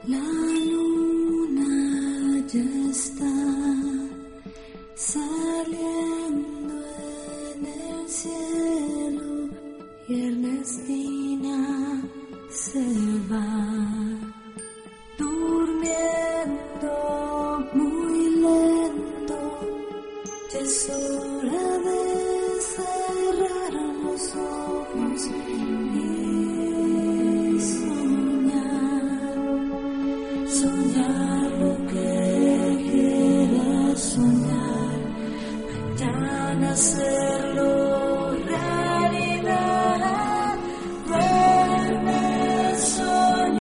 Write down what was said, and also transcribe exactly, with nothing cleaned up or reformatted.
La luna ya está saliendo en el cielo y Ernestina se va durmiendo muy lento. Ya es hora de cerrar los ojos y soñar, soñar.